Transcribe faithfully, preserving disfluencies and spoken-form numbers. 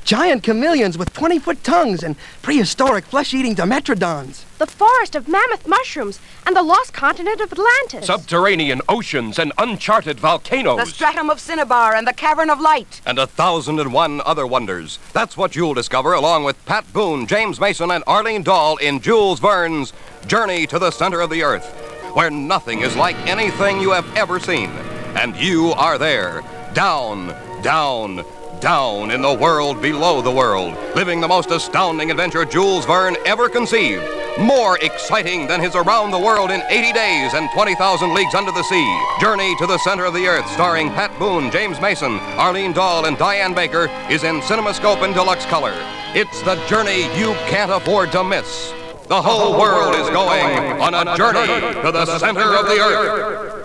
giant chameleons with twenty-foot tongues and prehistoric flesh-eating dimetrodons. The forest of mammoth mushrooms and the lost continent of Atlantis. Subterranean oceans and uncharted volcanoes. The stratum of Cinnabar and the cavern of light. And a thousand and one other wonders. That's what you'll discover along with Pat Boone, James Mason, and Arlene Dahl in Jules Verne's Journey to the Center of the Earth, where nothing is like anything you have ever seen. And you are there, down, down, down in the world below the world, living the most astounding adventure Jules Verne ever conceived. More exciting than his Around the World in eighty days and twenty thousand Leagues Under the Sea. Journey to the Center of the Earth, starring Pat Boone, James Mason, Arlene Dahl, and Diane Baker, is in CinemaScope in deluxe color. It's the journey you can't afford to miss. The whole world is going on a journey to the center of the earth.